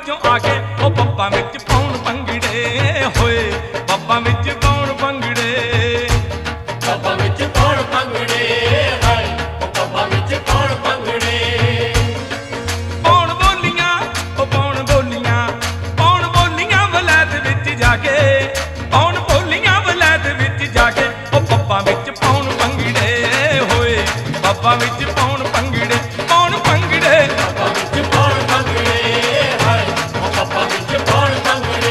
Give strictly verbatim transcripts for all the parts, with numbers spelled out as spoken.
ਵਿੱਚੋਂ ਆ ਕੇ ਉਹ ਪੱਬਾਂ ਵਿੱਚ ਪਾਉਣ ਭੰਗੜੇ ਹੋਏ, ਪੱਬਾਂ ਵਿੱਚ ਪਾਉਣ ਭੰਗੜੇ, ਪੱਬਾਂ ਵਿੱਚ ਪਾਉਣ ਭੰਗੜੇ ਹਾਏ, ਉਹ ਪੱਬਾਂ ਵਿੱਚ ਪਾਉਣ ਭੰਗੜੇ। ਪਾਉਣ ਬੋਲੀਆਂ ਉਹ ਪਾਉਣ ਬੋਲੀਆਂ, ਪਾਉਣ ਬੋਲੀਆਂ ਵਲੈਤ ਵਿੱਚ ਜਾ ਕੇ, ਪਾਉਣ ਬੋਲੀਆਂ ਵਲੈਤ ਵਿੱਚ ਜਾ ਕੇ ਉਹ ਪੱਬਾਂ ਵਿੱਚ ਪਾਉਣ ਭੰਗੜੇ ਹੋਏ, ਪੱਬਾਂ ਵਿੱਚ ਪਾਉਣ ਭੰਗੜੇ, ਪਾਉਣ ਭੰਗੜੇ, ਪੱਬਾਂ ਵਿੱਚ ਪਾਉਣ ਭੰਗੜੇ ਹਾਏ, ਉਹ ਪੱਬਾਂ ਵਿੱਚ ਪਾਉਣ ਭੰਗੜੇ।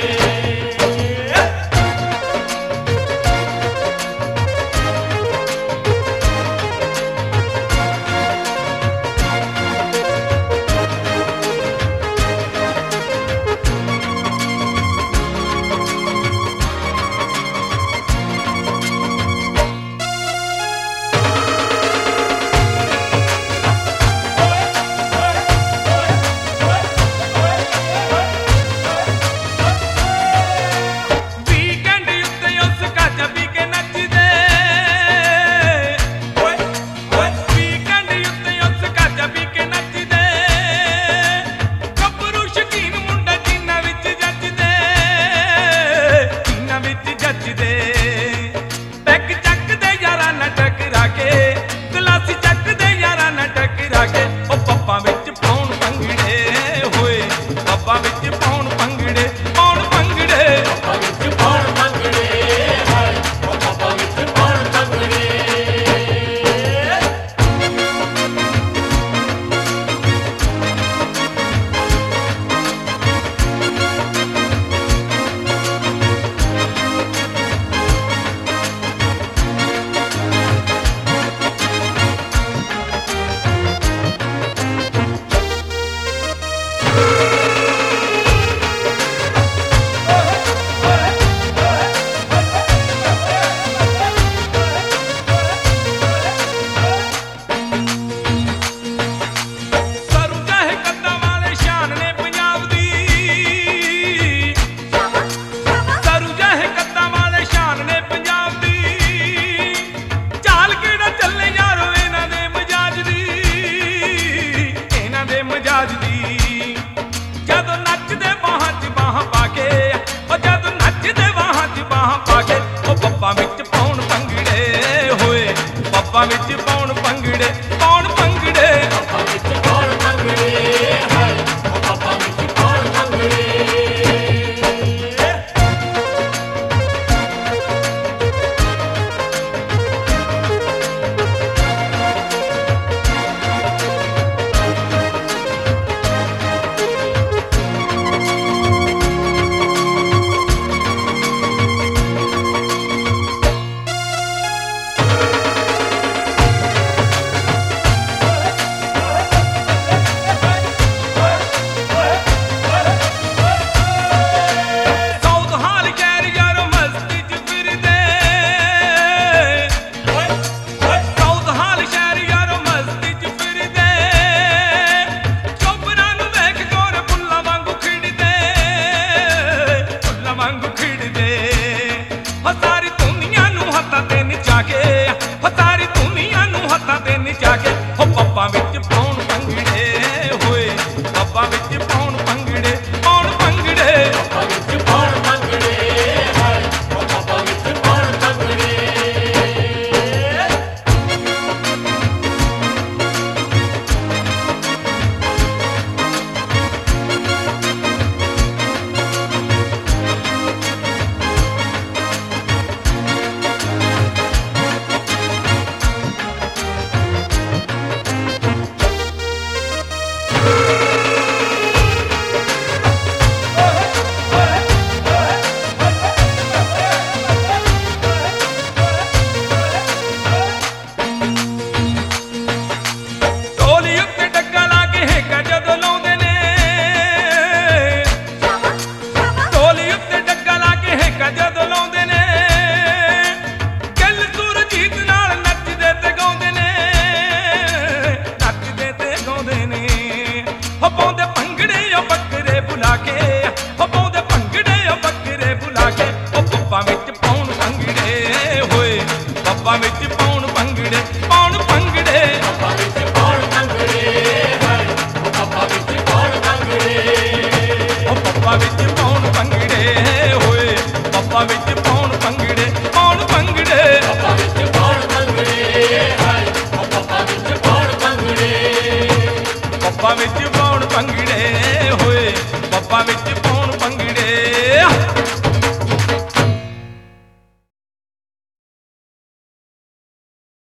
ਜਦੋਂ ਨੱਚਦੇ ਬਾਹਾਂ 'ਚ ਬਾਹਾਂ ਪਾ ਕੇ, ਉਹ ਜਦੋਂ ਨੱਚਦੇ ਬਾਹਾਂ 'ਚ ਬਾਹਾਂ ਪਾ ਕੇ ਉਹ ਪੱਬਾਂ ਵਿੱਚ ਪਾਉਣ ਭੰਗੜੇ ਹੋਏ, ਪੱਬਾਂ ਵਿੱਚ ਪਾਉਣ ਭੰਗੜੇ, ਪਾਉਣ ਭੰਗੜੇ, ਪੱਬਾਂ ਵਿੱਚ ਪਾਉਣ ਭੰਗੜੇ ਹਾਏ, ਉਹ ਪੱਬਾਂ ਵਿੱਚ ਪਾਉਣ ਭੰਗੜੇ। ਜਾ ਕੇ ਉਹ ਪੱਬਾਂ ਵਿੱਚ ਪਾਉਣ ਭੰਗੜੇ ਹੋਏ, ਪੱਬਾਂ ਵਿੱਚ ਪਾਉਣ ਭੰਗੜੇ, ਪਾਉਣ ਭੰਗੜੇ, ਪੱਬਾਂ ਵਿੱਚ ਪਾਉਣ ਭੰਗੜੇ ਹਾਏ, ਉਹ ਪੱਬਾਂ ਵਿੱਚ ਪਾਉਣ ਭੰਗੜੇ। ਪੱਬਾਂ ਵਿੱਚ ਪਾਉਣ ਭੰਗੜੇ, ਪਾਉਣ ਭੰਗੜੇ, ਪੱਬਾਂ ਵਿੱਚ ਪਾਉਣ ਭੰਗੜੇ ਹਾਏ, ਪੱਬਾਂ ਵਿੱਚ ਪਾਉਣ ਭੰਗੜੇ। ਪੱਬਾਂ ਵਿੱਚ ਪਾਉਣ ਭੰਗੜੇ ਹੋਏ, ਪੱਬਾਂ ਵਿੱਚ